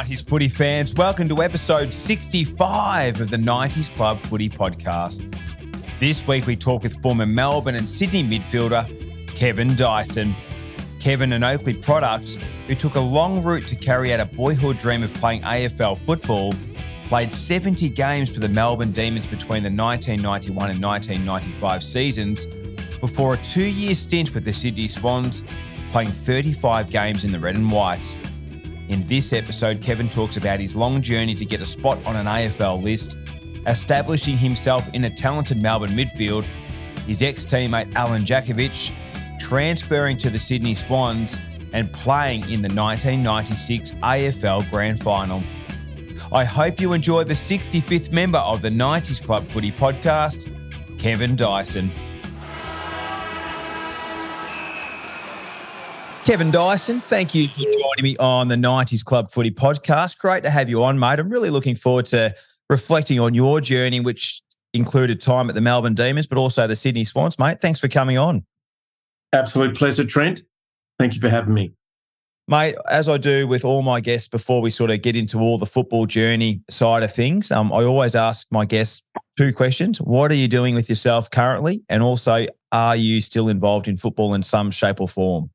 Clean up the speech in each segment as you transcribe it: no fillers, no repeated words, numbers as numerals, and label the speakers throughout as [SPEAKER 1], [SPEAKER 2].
[SPEAKER 1] 90s footy fans, welcome to episode 65 of the 90s Club Footy Podcast. This week we talk with former Melbourne and Sydney midfielder Kevin Dyson. Kevin, an Oakleigh product who took a long route to carry out a boyhood dream of playing AFL football, played 70 games for the Melbourne Demons between the 1991 and 1995 seasons, before a 2-year stint with the Sydney Swans, playing 35 games in the red and white. In this episode, Kevin talks about his long journey to get a spot on an AFL list, establishing himself in a talented Melbourne midfield, his ex-teammate Alan Jakovich, transferring to the Sydney Swans, and playing in the 1996 AFL Grand Final. I hope you enjoy the 65th member of the 90s Club Footy Podcast, Kevin Dyson. Kevin Dyson, thank you for joining me on the 90s Club Footy Podcast. Great to have you on, mate. I'm really looking forward to reflecting on your journey, which included time at the Melbourne Demons, but also the Sydney Swans, mate. Thanks for coming on.
[SPEAKER 2] Absolute pleasure, Trent. Thank you for having me.
[SPEAKER 1] Mate, as I do with all my guests before we sort of get into all the football journey side of things, I always ask my guests 2 questions. What are you doing with yourself currently? And also, are you still involved in football in some shape or form?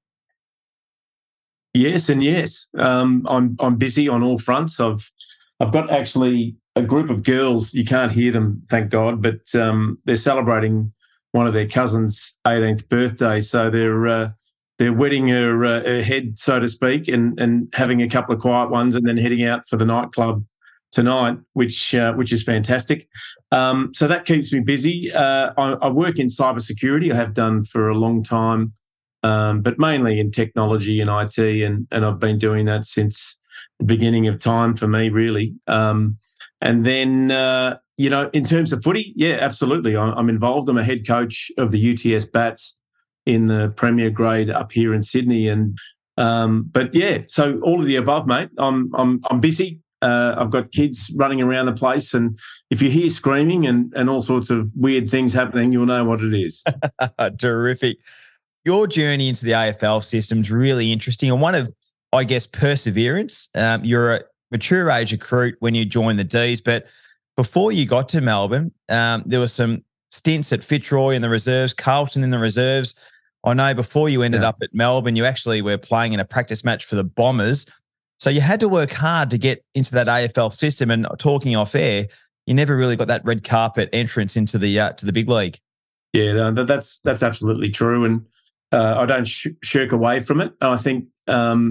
[SPEAKER 2] Yes and yes. I'm busy on all fronts. I've got actually a group of girls. You can't hear them, thank God, but they're celebrating one of their cousins' 18th birthday. So they're wetting her head, so to speak, and having a couple of quiet ones, and then heading out for the nightclub tonight, which is fantastic. So that keeps me busy. I work in cybersecurity. I have done for a long time. But mainly in technology and IT, and I've been doing that since the beginning of time for me, really. And then, in terms of footy, yeah, absolutely. I'm involved. I'm a head coach of the UTS Bats in the Premier Grade up here in Sydney. And but yeah, so all of the above, mate. I'm busy. I've got kids running around the place, and if you hear screaming and all sorts of weird things happening, you'll know what it is.
[SPEAKER 1] Terrific. Your journey into the AFL system is really interesting, and one of, I guess, perseverance. You're a mature age recruit when you joined the D's, but before you got to Melbourne, there were some stints at Fitzroy in the reserves, Carlton in the reserves. I know before you ended up at Melbourne, you actually were playing in a practice match for the Bombers. So you had to work hard to get into that AFL system, and talking off air, you never really got that red carpet entrance into the to the big league.
[SPEAKER 2] Yeah, that's absolutely true, and I don't shirk away from it. I think, I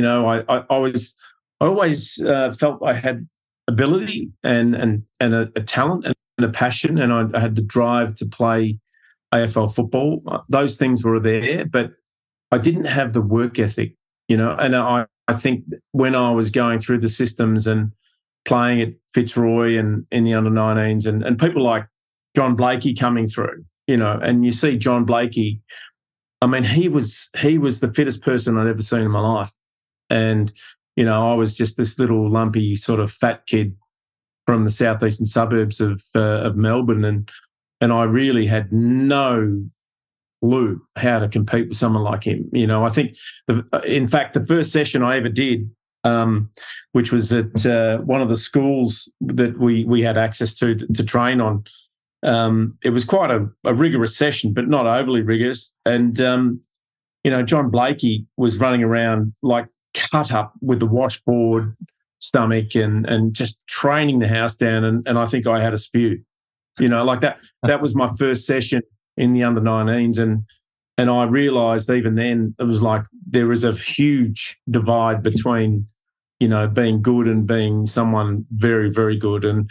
[SPEAKER 2] always felt I had ability and a talent and a passion, and I had the drive to play AFL football. Those things were there, but I didn't have the work ethic, and I think when I was going through the systems and playing at Fitzroy and in the under-19s and people like John Blakey coming through, and you see John Blakey, I mean, he was the fittest person I'd ever seen in my life. And, I was just this little lumpy sort of fat kid from the southeastern suburbs of Melbourne. And I really had no clue how to compete with someone like him. I think, in fact, the first session I ever did, which was at one of the schools that we had access to train on, it was quite a rigorous session, but not overly rigorous. And, John Blakey was running around like cut up with the washboard stomach and just training the house down. And I think I had a spew, like that. That was my first session in the under-19s. And I realised even then it was like there is a huge divide between, being good and being someone very, very good. And,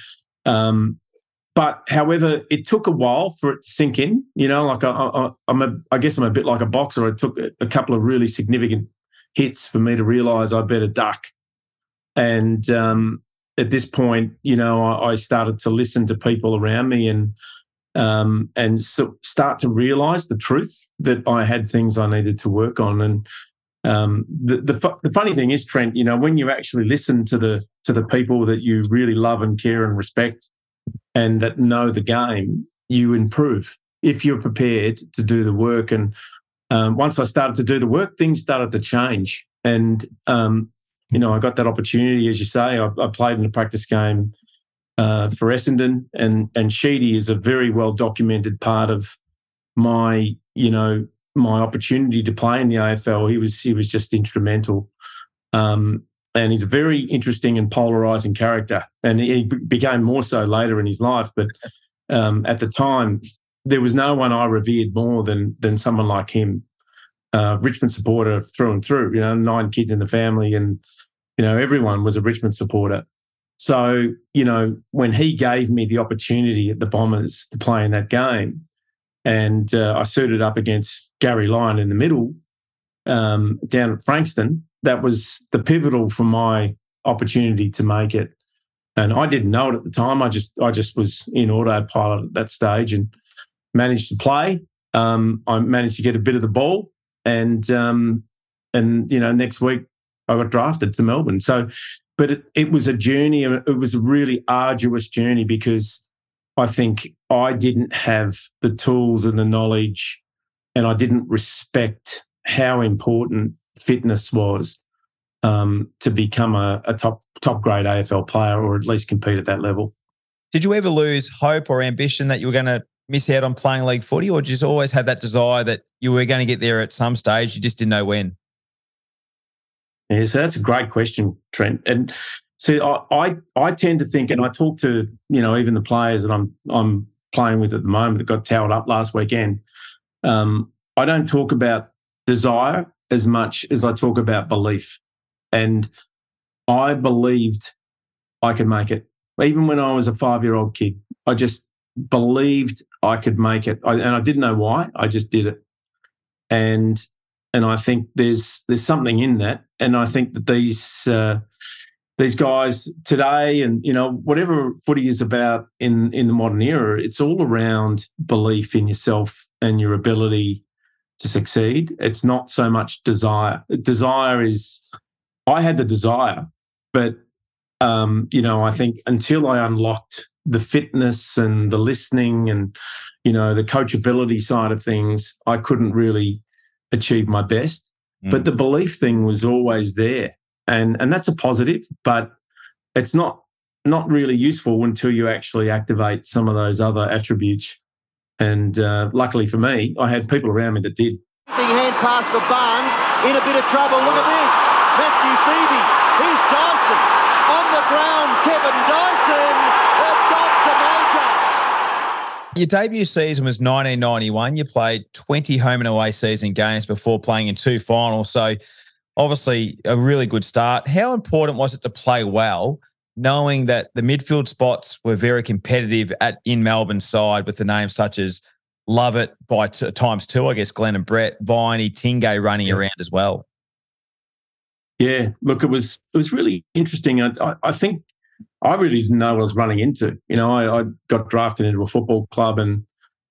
[SPEAKER 2] but however, it took a while for it to sink in. Like I guess I'm a bit like a boxer. It took a couple of really significant hits for me to realise I better duck. And at this point, I started to listen to people around me and so start to realise the truth that I had things I needed to work on. And the funny thing is, Trent, when you actually listen to the people that you really love and care and respect, and that know the game, you improve if you're prepared to do the work. And once I started to do the work, things started to change. And I got that opportunity, as you say. I played in a practice game for Essendon, and Sheedy is a very well documented part of my opportunity to play in the AFL. He was just instrumental, and he's a very interesting and polarising character. And he became more so later in his life, but at the time, there was no one I revered more than someone like him. Richmond supporter through and through. 9 kids in the family, and everyone was a Richmond supporter. So, when he gave me the opportunity at the Bombers to play in that game, and I suited up against Gary Lyon in the middle down at Frankston, that was the pivotal for my opportunity to make it. And I didn't know it at the time. I just was in autopilot at that stage and managed to play. I managed to get a bit of the ball, and next week I got drafted to Melbourne. So, but it was a journey. It was a really arduous journey because I think I didn't have the tools and the knowledge, and I didn't respect how important fitness was to become a top grade AFL player, or at least compete at that level.
[SPEAKER 1] Did you ever lose hope or ambition that you were going to miss out on playing league footy, or did you just always have that desire that you were going to get there at some stage, you just didn't know when?
[SPEAKER 2] Yeah, so that's a great question, Trent. And so I tend to think, and I talk to even the players that I'm playing with at the moment that got towed up last weekend. I don't talk about desire as much as I talk about belief. And I believed I could make it. Even when I was a 5-year-old kid, I just believed I could make it. And I didn't know why. I just did it. And I think there's something in that. And I think that these guys today, and whatever footy is about in the modern era, it's all around belief in yourself and your ability to succeed. It's not so much desire. Desire is, I had the desire, but I think until I unlocked the fitness and the listening and the coachability side of things, I couldn't really achieve my best. But the belief thing was always there. And that's a positive, but it's not really useful until you actually activate some of those other attributes. And luckily for me, I had people around me that did.
[SPEAKER 3] Big hand pass for Barnes, in a bit of trouble. Look at this. Matthew Phoebe. Here's Dyson. On the ground, Kevin Dyson. That's a major.
[SPEAKER 1] Your debut season was 1991. You played 20 home and away season games before playing in 2 finals. So obviously a really good start. How important was it to play well, knowing that the midfield spots were very competitive in Melbourne's side with the names such as Lovett by times 2, I guess, Glenn and Brett, Viney, Tingay running around as well?
[SPEAKER 2] Yeah, look, it was really interesting. I think I really didn't know what I was running into. I got drafted into a football club and,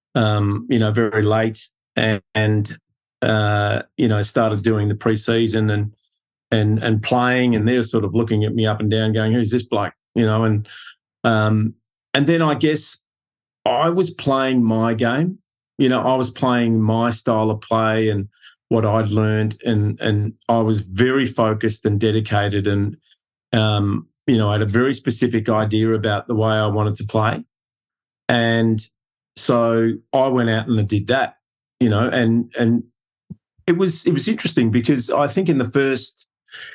[SPEAKER 2] very late and started doing the pre-season and playing, and they're sort of looking at me up and down going, who's this bloke? And then I guess I was playing my game. I was playing my style of play and what I'd learned, and I was very focused and dedicated, and I had a very specific idea about the way I wanted to play. And so I went out and I did that, and it was interesting because I think in the first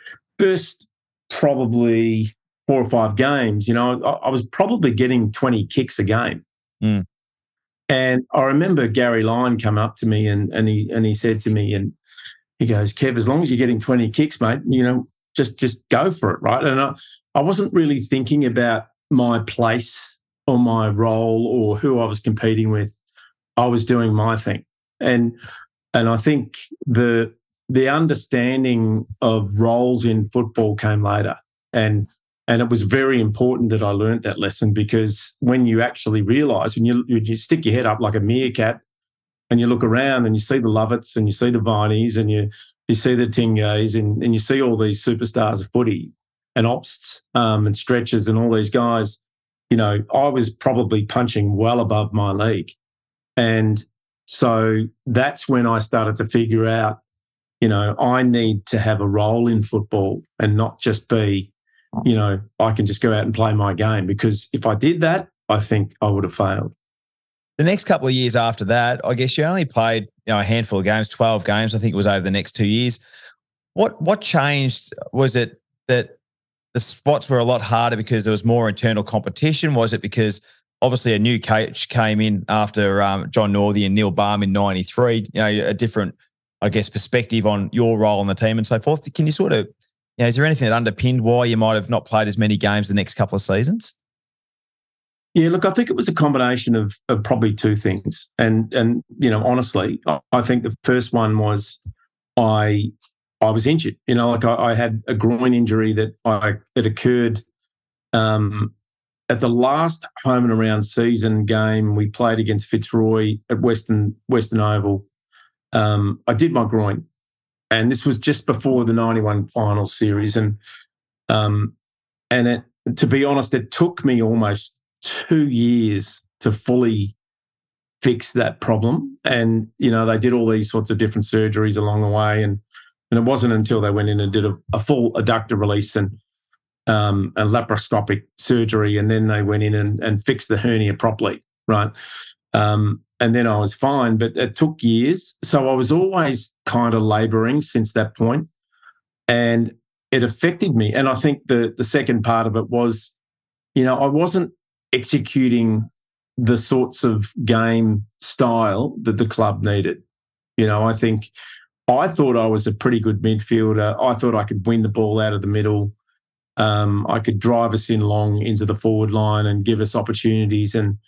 [SPEAKER 2] probably 4 or 5 games, I was probably getting 20 kicks a game. And I remember Gary Lyon come up to me and he said to me, and he goes, Kev, as long as you're getting 20 kicks, mate, just go for it, right? And I wasn't really thinking about my place or my role or who I was competing with. I was doing my thing. And I think the understanding of roles in football came later. And it was very important that I learnt that lesson, because when you actually realise, when you stick your head up like a meerkat and you look around and you see the Lovetts and you see the Vineys and you see the Tingays and you see all these superstars of footy and Opsts and Stretchers and all these guys, I was probably punching well above my league. And so that's when I started to figure out I need to have a role in football and not just be, I can just go out and play my game. Because if I did that, I think I would have failed.
[SPEAKER 1] The next couple of years after that, I guess you only played a handful of games, 12 games, I think it was over the next 2 years. What changed? Was it that the spots were a lot harder because there was more internal competition? Was it because obviously a new coach came in after John Northey and Neil Baum in 93, a different, I guess, perspective on your role on the team and so forth. Can you sort of, is there anything that underpinned why you might have not played as many games the next couple of seasons?
[SPEAKER 2] Yeah, look, I think it was a combination of probably two things. And honestly, I think the first one was I was injured. I had a groin injury that occurred at the last home and around season game we played against Fitzroy at Western Oval. I did my groin, and this was just before the 91 final series. And to be honest, it took me almost 2 years to fully fix that problem. And, they did all these sorts of different surgeries along the way. And it wasn't until they went in and did a full adductor release and a laparoscopic surgery, and then they went in and fixed the hernia properly, right? And then I was fine, but it took years. So I was always kind of labouring since that point, and it affected me. And I think the second part of it was, I wasn't executing the sorts of game style that the club needed. I thought I was a pretty good midfielder. I thought I could win the ball out of the middle. I could drive us in long into the forward line and give us opportunities. And,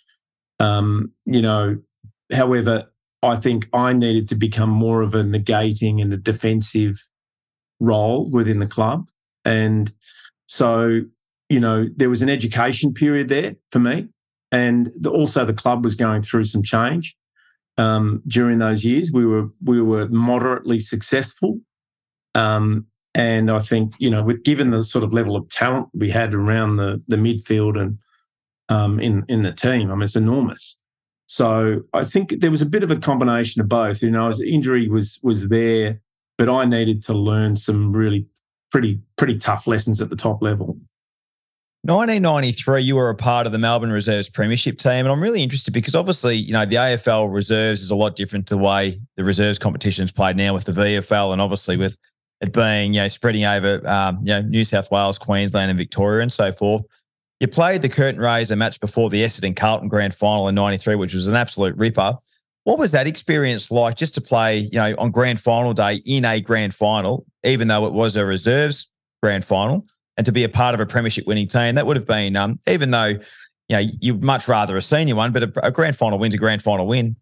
[SPEAKER 2] however, I think I needed to become more of a negating and a defensive role within the club. And so, there was an education period there for me. And also the club was going through some change. During those years, we were moderately successful. And I think, given the sort of level of talent we had around the midfield and in the team, it's enormous. So I think there was a bit of a combination of both. As injury was there, but I needed to learn some really pretty tough lessons at the top level.
[SPEAKER 1] 1993, you were a part of the Melbourne Reserves Premiership team, and I'm really interested because obviously, the AFL Reserves is a lot different to the way the Reserves competition is played now with the VFL, and obviously with it being, spreading over, New South Wales, Queensland and Victoria and so forth. You played the curtain raiser match before the Essendon Carlton Grand Final in 93, which was an absolute ripper. What was that experience like just to play, on Grand Final day in a Grand Final, even though it was a Reserves Grand Final, and to be a part of a premiership winning team? That would have been, even though, you'd much rather a senior one, but a Grand Final win's a Grand Final win.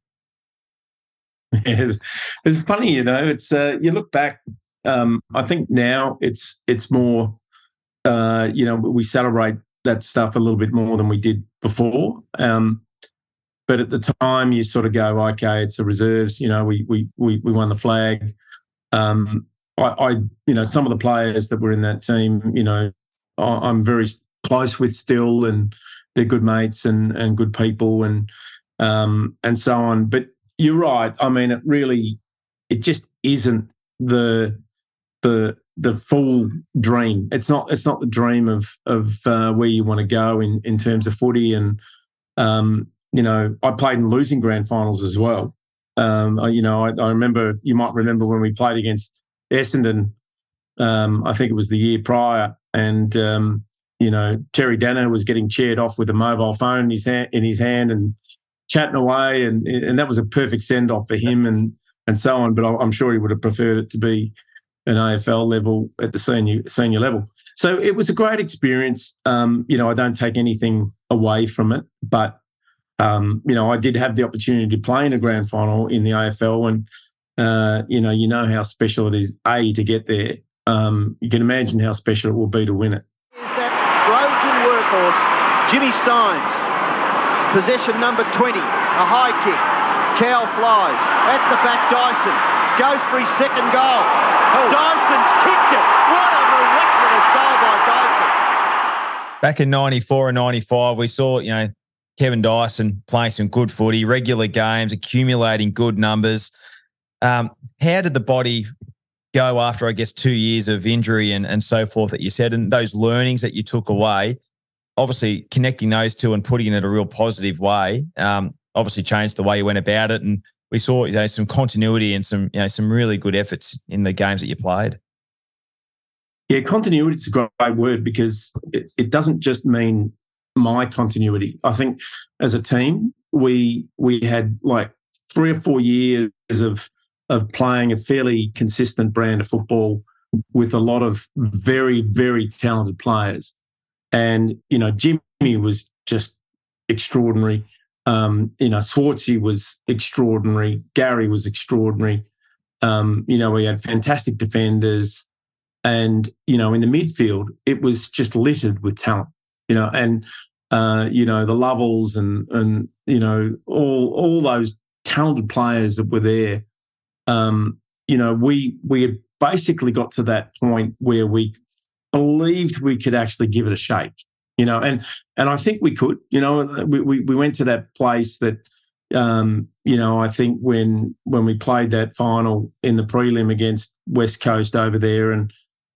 [SPEAKER 2] It's funny, it's you look back, I think now it's more, we celebrate that stuff a little bit more than we did before. But at the time, you sort of go, okay, it's a Reserves. We won the flag. Some of the players that were in that team, I'm very close with still, and they're good mates and good people and so on. But you're right. It just isn't the full dream. It's not the dream of where you want to go in terms of footy. And I played in losing grand finals as well. I remember, you might remember when we played against Essendon. I think it was the year prior, and Terry Danner was getting cheered off with a mobile phone in his hand and chatting away, and that was a perfect send off for him and so on. But I'm sure he would have preferred it to be an AFL level at the senior level. So it was a great experience. I don't take anything away from it, but I did have the opportunity to play in a grand final in the AFL, and you know how special it is to get there. You can imagine how special it will be to win it.
[SPEAKER 3] Is that Trojan workhorse, Jimmy Steins, possession number 20, a high kick. Cow flies at the back. Dyson goes for his second goal. Dyson's kicked it. What a miraculous goal by Dyson.
[SPEAKER 1] Back in 94 and 95, we saw, Kevin Dyson playing some good footy, regular games, accumulating good numbers. How did the body go after, I guess, 2 years of injury and so forth that you said, and those learnings that you took away, obviously connecting those two and putting it in a real positive way, obviously changed the way you went about it. And we saw, some continuity and some really good efforts in the games that you played.
[SPEAKER 2] Yeah, continuity is a great word because it doesn't just mean my continuity. I think as a team, we had like 3 or 4 years of playing a fairly consistent brand of football with a lot of very, very talented players. And, Jimmy was just extraordinary. Swartzy was extraordinary. Gary was extraordinary. We had fantastic defenders. And, in the midfield, it was just littered with talent, and, the Lovels and all those talented players that were there. We had basically got to that point where we believed we could actually give it a shake, and I think we could, we went to that place that, I think when we played that final in the prelim against West Coast over there, and,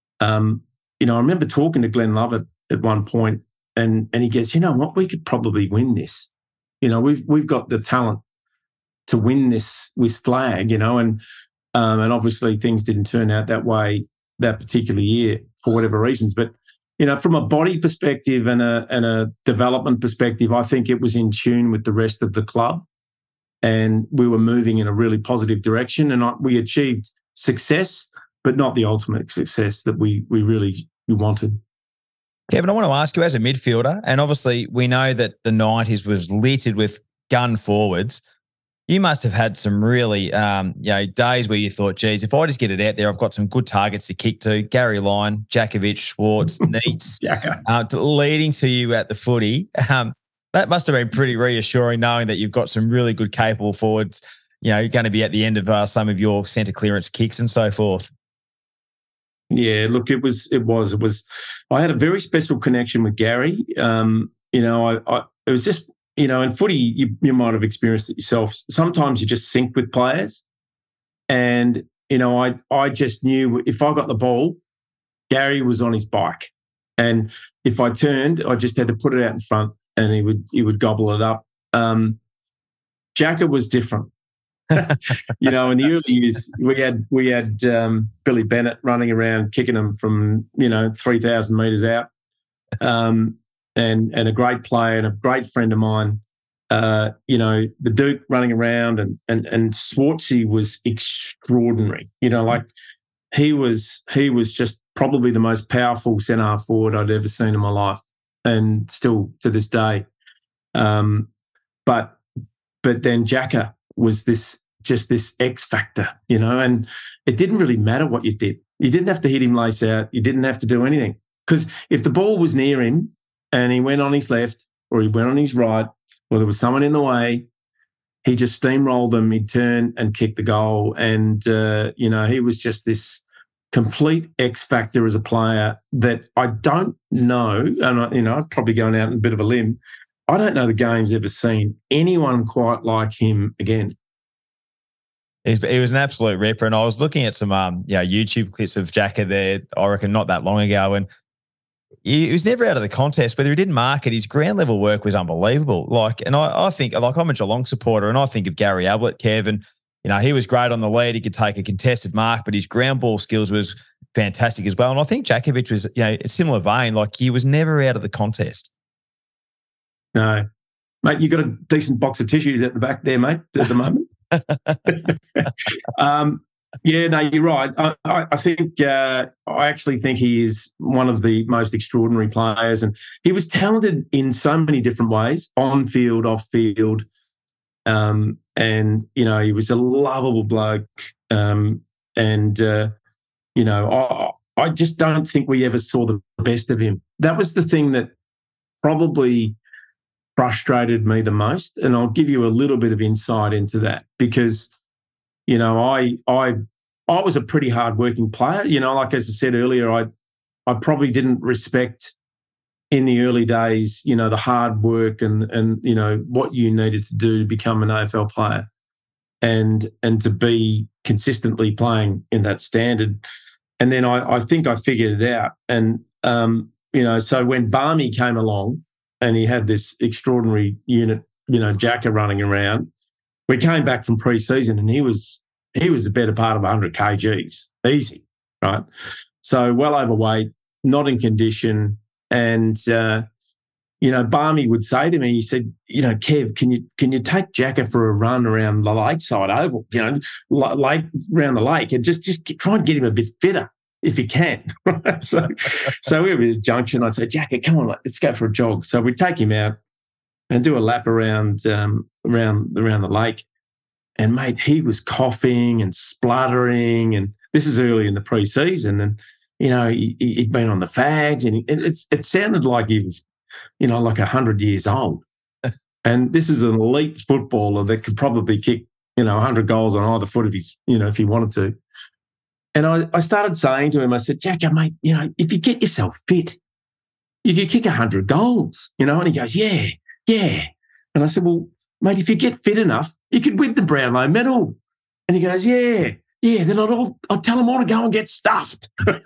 [SPEAKER 2] I remember talking to Glenn Lovett at one point, and he goes, what, we could probably win this. We've got the talent to win this flag, and obviously things didn't turn out that way that particular year for whatever reasons. But, from a body perspective and a development perspective, I think it was in tune with the rest of the club, and we were moving in a really positive direction, and we achieved success, but not the ultimate success that we really wanted.
[SPEAKER 1] Kevin, I want to ask you, as a midfielder, and obviously we know that the 90s was littered with gun forwards. You must have had some really, days where you thought, geez, if I just get it out there, I've got some good targets to kick to. Gary Lyon, Jakovic, Schwartz, Neitz, leading to you at the footy. That must have been pretty reassuring, knowing that you've got some really good, capable forwards. You're going to be at the end of some of your centre clearance kicks and so forth.
[SPEAKER 2] Yeah, look, it was. I had a very special connection with Gary. It was just, in footy, you might have experienced it yourself. Sometimes you just sync with players, and I just knew if I got the ball, Gary was on his bike, and if I turned, I just had to put it out in front, and he would gobble it up. Jacka was different. In the early years, we had Billy Bennett running around kicking them from 3,000 metres out, and a great player and a great friend of mine. The Duke running around, and Swartzy was extraordinary. He was just probably the most powerful centre half forward I'd ever seen in my life, and still to this day. But then Jacka was this X factor, and it didn't really matter what you did. You didn't have to hit him lace out. You didn't have to do anything, because if the ball was near him and he went on his left or he went on his right, or there was someone in the way, he just steamrolled them. He'd turn and kick the goal. And, he was just this complete X factor as a player that I don't know, and I'm probably going out on a bit of a limb, I don't know the game's ever seen anyone quite like him again.
[SPEAKER 1] He was an absolute ripper, and I was looking at some YouTube clips of Jacka there, I reckon not that long ago, and he was never out of the contest. Whether he didn't mark it, his ground level work was unbelievable. I think I'm a Geelong supporter, and I think of Gary Ablett, Kev, and he was great on the lead. He could take a contested mark, but his ground ball skills was fantastic as well. And I think Jakovic was a similar vein. He was never out of the contest.
[SPEAKER 2] No, mate, you got a decent box of tissues at the back there, mate, at the moment. No, you're right. I think I actually think he is one of the most extraordinary players, and he was talented in so many different ways, on field, off field, and he was a lovable bloke. I just don't think we ever saw the best of him. That was the thing that probably frustrated me the most, and I'll give you a little bit of insight into that, because I was a pretty hard-working player. As I said earlier, I probably didn't respect in the early days, the hard work and what you needed to do to become an AFL player. and to be consistently playing in that standard. And then I think I figured it out. And, so when Barmy came along and he had this extraordinary unit, Jacka running around, we came back from pre-season and he was the better part of 100 kgs, easy, right? So well overweight, not in condition. And, Barmy would say to me, he said, Kev, can you take Jacka for a run around the lakeside oval, lake around the lake, and just try and get him a bit fitter if you can. so we were at the junction. I'd say, Jacka, come on, let's go for a jog. So we'd take him out and do a lap around the lake. And mate, he was coughing and spluttering, and this is early in the pre-season, and he'd been on the fags, and it sounded like he was, like 100 years old. And this is an elite footballer that could probably kick, 100 goals on either foot if he wanted to. And I started saying to him, I said, Jacka, mate, if you get yourself fit, you could kick 100 goals, and he goes, yeah. And I said, well, mate, if you get fit enough, you could win the Brownlow medal. And he goes, yeah, then I'll tell them all to go and get stuffed.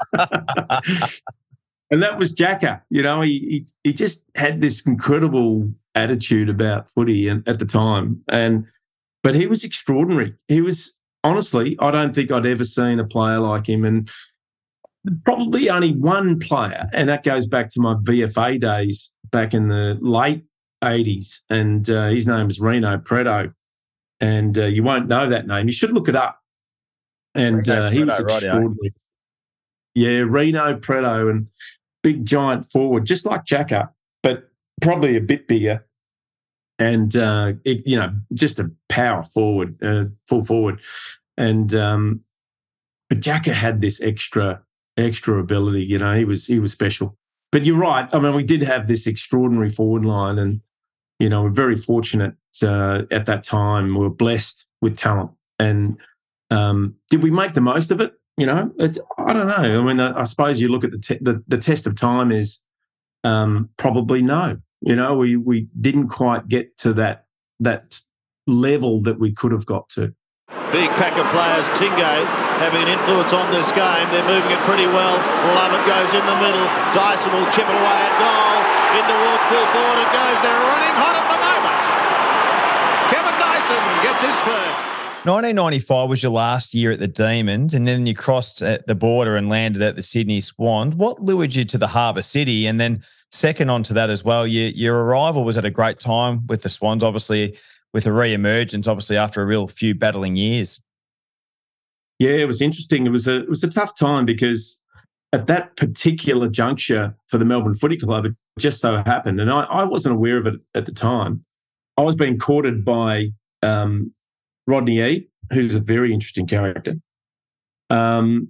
[SPEAKER 2] And that was Jacka. He just had this incredible attitude about footy at the time. But he was extraordinary. He was, honestly, I don't think I'd ever seen a player like him. And probably only one player, and that goes back to my VFA days back in the late 80s. And his name is Reno Preto. And you won't know that name. You should look it up. And he was extraordinary. Yeah, Reno Preto, and big giant forward, just like Jacka, but probably a bit bigger. And, just a power forward, full forward. And but Jacka had this extra ability, he was special. But you're right. I mean, we did have this extraordinary forward line, and, we're very fortunate at that time. We were blessed with talent. And did we make the most of it? I don't know. I mean, I suppose you look at the test of time is probably no. We didn't quite get to that level that we could have got to.
[SPEAKER 3] Big pack of players. Tingay having an influence on this game. They're moving it pretty well. Lovett goes in the middle. Dyson will chip it away at goal. In towards full forward it goes. They're running hot at the moment. Kevin Dyson gets his first.
[SPEAKER 1] 1995 was your last year at the Demons, and then you crossed at the border and landed at the Sydney Swans. What lured you to the Harbour City? And then second on to that as well, your arrival was at a great time with the Swans, obviously, with a re-emergence, obviously, after a real few battling years.
[SPEAKER 2] Yeah, it was interesting. It was a tough time because at that particular juncture for the Melbourne Footy Club, it just so happened, and I wasn't aware of it at the time. I was being courted by Rodney Eade, who's a very interesting character. And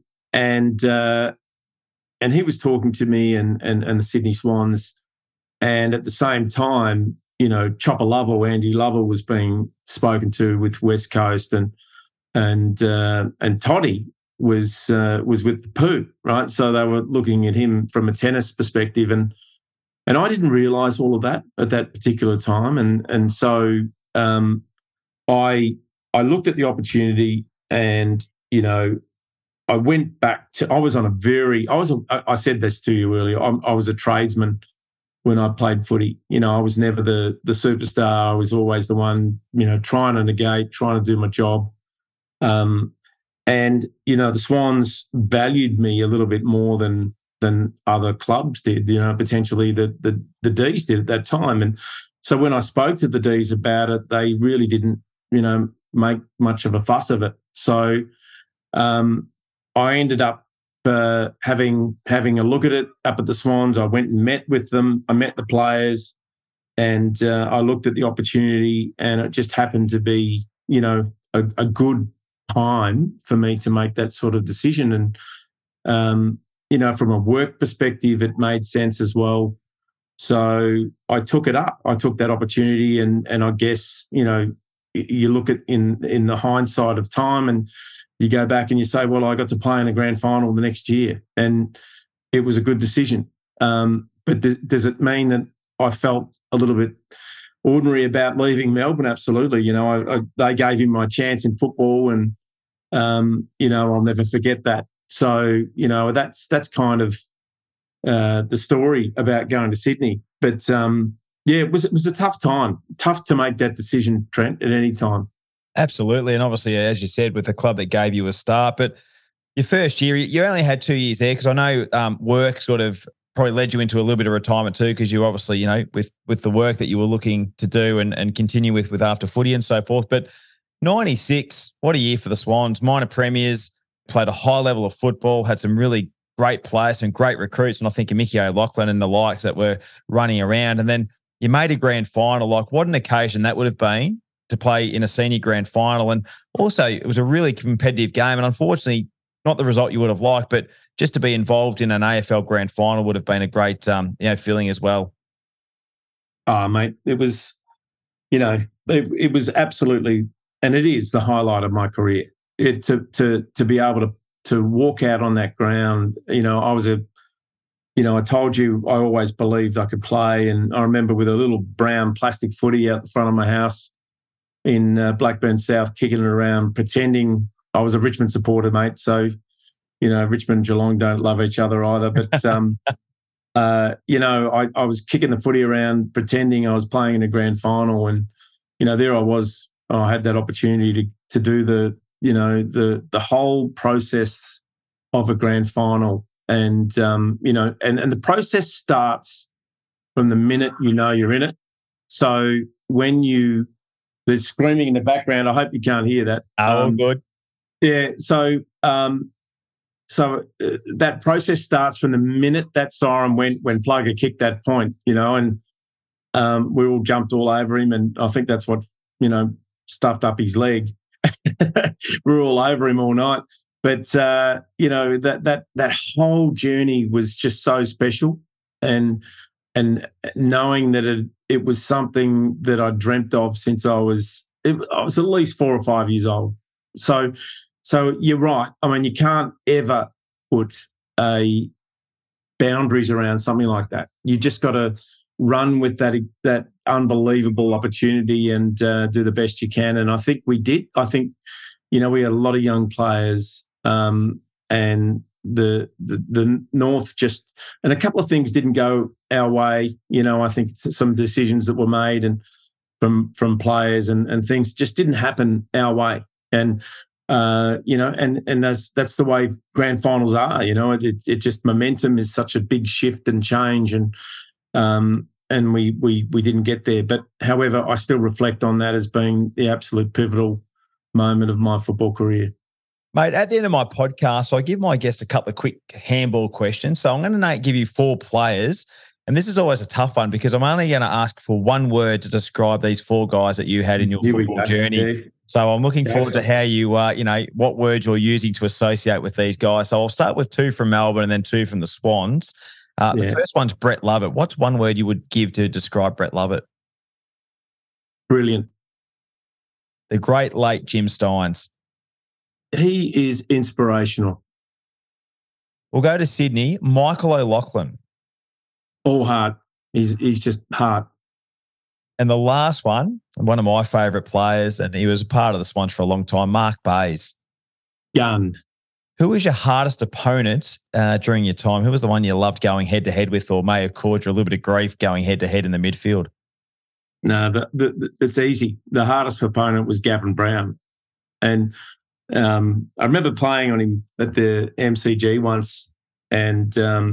[SPEAKER 2] he was talking to me and the Sydney Swans. And at the same time, Chopper Lovell, Andy Lovell, was being spoken to with West Coast, and Toddy was with the Pooh, right? So they were looking at him from a tennis perspective, and I didn't realise all of that at that particular time. And so I looked at the opportunity, and, I went back to, I said this to you earlier, I was a tradesman when I played footy. I was never the superstar. I was always the one, trying to negate, trying to do my job. And, the Swans valued me a little bit more than other clubs did, potentially the Ds did at that time. And so when I spoke to the Ds about it, they really didn't, make much of a fuss of it. So I ended up having a look at it up at the Swans. I went and met with them. I met the players, and I looked at the opportunity, and it just happened to be, a good time for me to make that sort of decision. And, from a work perspective, it made sense as well. So I took it up. I took that opportunity, and I guess, you look at in the hindsight of time, and you go back and you say, well, I got to play in a grand final the next year, and it was a good decision. But does it mean that I felt a little bit ordinary about leaving Melbourne. Absolutely. You know, they gave him my chance in football, and you know, I'll never forget that. So, you know, that's kind of the story about going to Sydney. But yeah, it was a tough time. Tough to make that decision, Trent, at any time.
[SPEAKER 1] Absolutely. And obviously, as you said, with the club that gave you a start, but your first year, you only had 2 years there, because I know work sort of probably led you into a little bit of retirement too, because you obviously, you know, with the work that you were looking to do and continue with after footy and so forth. But 96, what a year for the Swans. Minor premiers, played a high level of football, had some really great players and great recruits, and I think Mickey O'Loughlin and the likes that were running around. And then you made a grand final. Like, what an occasion that would have been to play in a senior grand final. And also, it was a really competitive game. And unfortunately, not the result you would have liked, but just to be involved in an AFL grand final would have been a great feeling as well.
[SPEAKER 2] Oh, mate, it was, you know, it was absolutely, and it is the highlight of my career. To be able to walk out on that ground, you know, I told you I always believed I could play, and I remember with a little brown plastic footy out the front of my house in Blackburn South, kicking it around, pretending I was a Richmond supporter, mate. So, you know, Richmond and Geelong don't love each other either. But, you know, I was kicking the footy around, pretending I was playing in a grand final. And, you know, there I was. I had that opportunity to do the whole process of a grand final. And, you know, and the process starts from the minute you know you're in it. So when there's screaming in the background, I hope you can't hear that.
[SPEAKER 1] Oh, good.
[SPEAKER 2] Yeah. So that process starts from the minute that siren went when Plugger kicked that point, you know, and we all jumped all over him. And I think that's what, you know, stuffed up his leg. We were all over him all night. But, you know, that whole journey was just so special. And knowing that it was something that I dreamt of since I was at least 4 or 5 years old. So you're right. I mean, you can't ever put boundaries around something like that. You just got to run with that unbelievable opportunity and do the best you can. And I think we did. I think, you know, we had a lot of young players, and the North and a couple of things didn't go our way. You know, I think some decisions that were made and from players and things just didn't happen our way. And you know, and that's the way grand finals are. You know, it just momentum is such a big shift and change, and we didn't get there. But however, I still reflect on that as being the absolute pivotal moment of my football career.
[SPEAKER 1] Mate, at the end of my podcast, I give my guests a couple of quick handball questions. So I'm going to give you 4 players. And this is always a tough one because I'm only going to ask for one word to describe these 4 guys that you had in your football journey. Yeah. So I'm looking forward to how you, you know, what words you're using to associate with these guys. So I'll start with 2 from Melbourne and then 2 from the Swans. The first one's Brett Lovett. What's one word you would give to describe Brett Lovett?
[SPEAKER 2] Brilliant.
[SPEAKER 1] The great late Jim Stynes.
[SPEAKER 2] He is inspirational.
[SPEAKER 1] We'll go to Sydney. Michael O'Loughlin.
[SPEAKER 2] All heart. He's just heart.
[SPEAKER 1] And the last one of my favourite players, and he was a part of the Swans for a long time, Mark Bayes.
[SPEAKER 2] Gun.
[SPEAKER 1] Who was your hardest opponent during your time? Who was the one you loved going head-to-head with or may have caused you a little bit of grief going head-to-head in the midfield?
[SPEAKER 2] No, it's easy. The hardest opponent was Gavin Brown. And I remember playing on him at the MCG once, and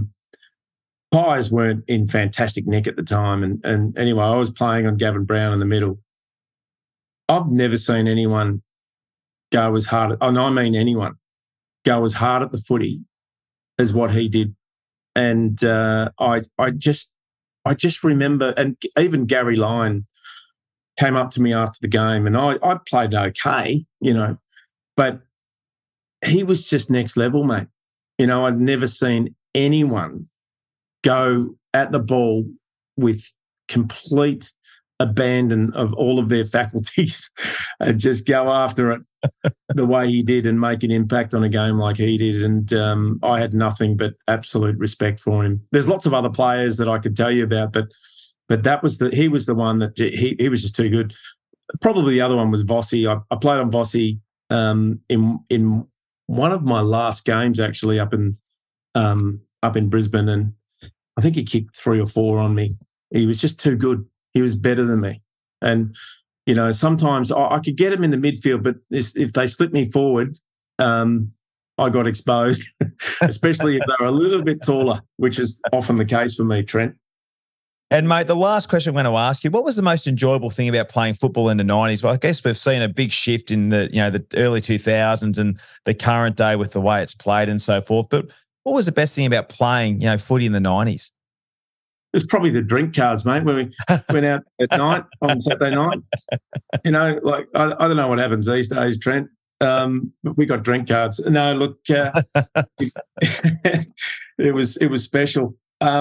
[SPEAKER 2] Pies weren't in fantastic nick at the time. And anyway, I was playing on Gavin Brown in the middle. I've never seen anyone go as hard, and I mean anyone, go as hard at the footy as what he did. And I just remember, and even Gary Lyon came up to me after the game, and I played okay, you know, but he was just next level, mate. You know, I'd never seen anyone go at the ball with complete abandon of all of their faculties and just go after it the way he did and make an impact on a game like he did. And I had nothing but absolute respect for him. There's lots of other players that I could tell you about, but he was the one that he was just too good. Probably the other one was Vossi. I played on Vossi in one of my last games actually up in Brisbane, and I think he kicked 3 or 4 on me. He was just too good. He was better than me, and sometimes I could get him in the midfield, but if they slipped me forward, I got exposed, especially if they were a little bit taller, which is often the case for me, Trent.
[SPEAKER 1] And, mate, the last question I'm going to ask you, what was the most enjoyable thing about playing football in the 90s? Well, I guess we've seen a big shift in the early 2000s and the current day with the way it's played and so forth. But what was the best thing about playing, footy in the 90s?
[SPEAKER 2] It's probably the drink cards, mate, when we went out at night on Saturday night. I don't know what happens these days, Trent. But we got drink cards. No, look, it was special.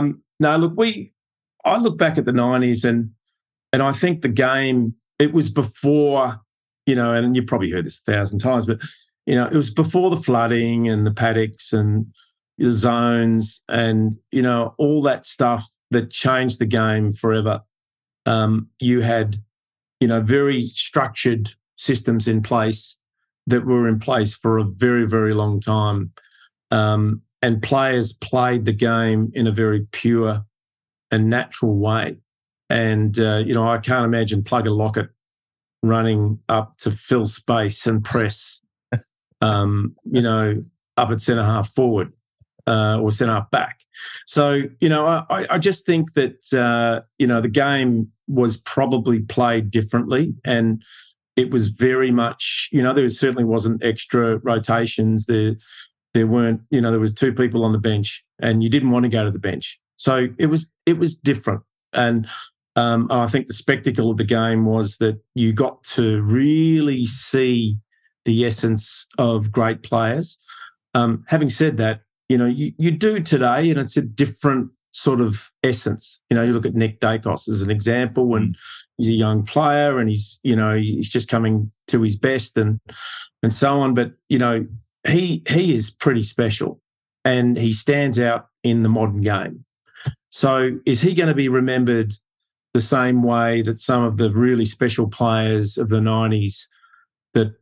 [SPEAKER 2] I look back at the 90s and I think the game, it was before, and you probably heard this 1,000 times, but, it was before the flooding and the paddocks and the zones and, all that stuff that changed the game forever. You had, very structured systems in place that were in place for a very, very long time. And players played the game in a very pure a natural way. And, I can't imagine Plugger Lockett running up to fill space and press, up at centre-half forward or centre-half back. So, I just think that, the game was probably played differently, and it was very much, there certainly wasn't extra rotations. There weren't, there was 2 people on the bench and you didn't want to go to the bench. So it was different. And I think the spectacle of the game was that you got to really see the essence of great players. Having said that, you do today, and it's a different sort of essence. You look at Nick Dacos as an example, and he's a young player and he's just coming to his best and so on. But, he is pretty special and he stands out in the modern game. So is he going to be remembered the same way that some of the really special players of the 90s that,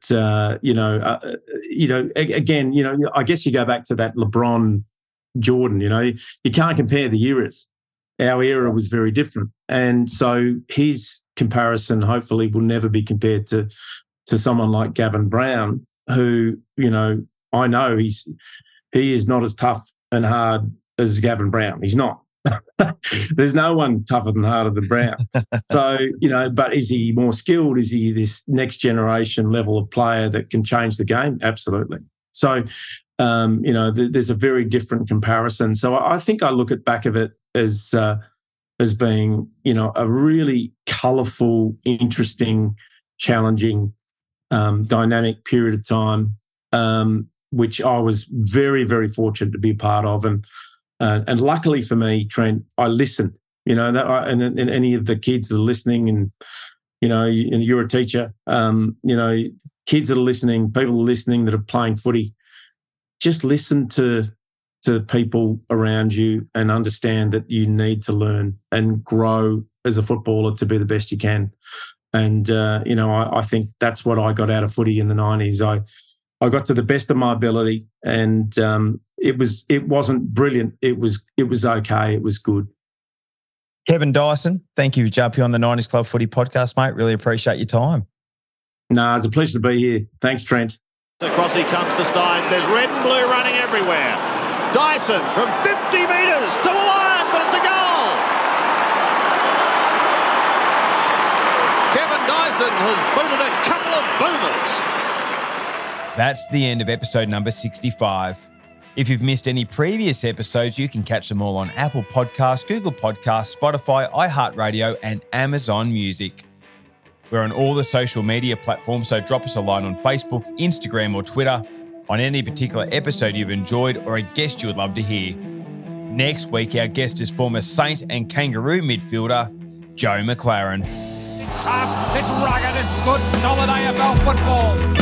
[SPEAKER 2] again, I guess you go back to that LeBron, Jordan, you can't compare the eras. Our era was very different. And so his comparison hopefully will never be compared to someone like Gavin Brown, who, I know he is not as tough and hard as Gavin Brown. He's not. There's no one tougher than harder than Brown. So, but is he more skilled? Is he this next generation level of player that can change the game? Absolutely. So, there's a very different comparison. So I think I look at back of it as being, a really colourful, interesting, challenging, dynamic period of time, which I was very, very fortunate to be a part of. And luckily for me, Trent, I listened, and any of the kids that are listening and you're a teacher, kids that are listening, people that are listening that are playing footy, just listen to people around you and understand that you need to learn and grow as a footballer to be the best you can. And, I think that's what I got out of footy in the 90s. I got to the best of my ability, and it wasn't brilliant. It was okay. It was good.
[SPEAKER 1] Kevin Dyson, thank you for jumping on the 90s Club Footy podcast, mate. Really appreciate your time.
[SPEAKER 2] No, it's a pleasure to be here. Thanks, Trent.
[SPEAKER 3] Across he comes to Stein. There's red and blue running everywhere. Dyson from 50 metres to the line, but it's a goal. Kevin Dyson has booted a couple of boomers.
[SPEAKER 1] That's the end of episode number 65. If you've missed any previous episodes, you can catch them all on Apple Podcasts, Google Podcasts, Spotify, iHeartRadio, and Amazon Music. We're on all the social media platforms, so drop us a line on Facebook, Instagram, or Twitter on any particular episode you've enjoyed or a guest you would love to hear. Next week, our guest is former Saint and Kangaroo midfielder, Joe McLaren.
[SPEAKER 4] Tough, it's rugged, it's good, solid AFL football.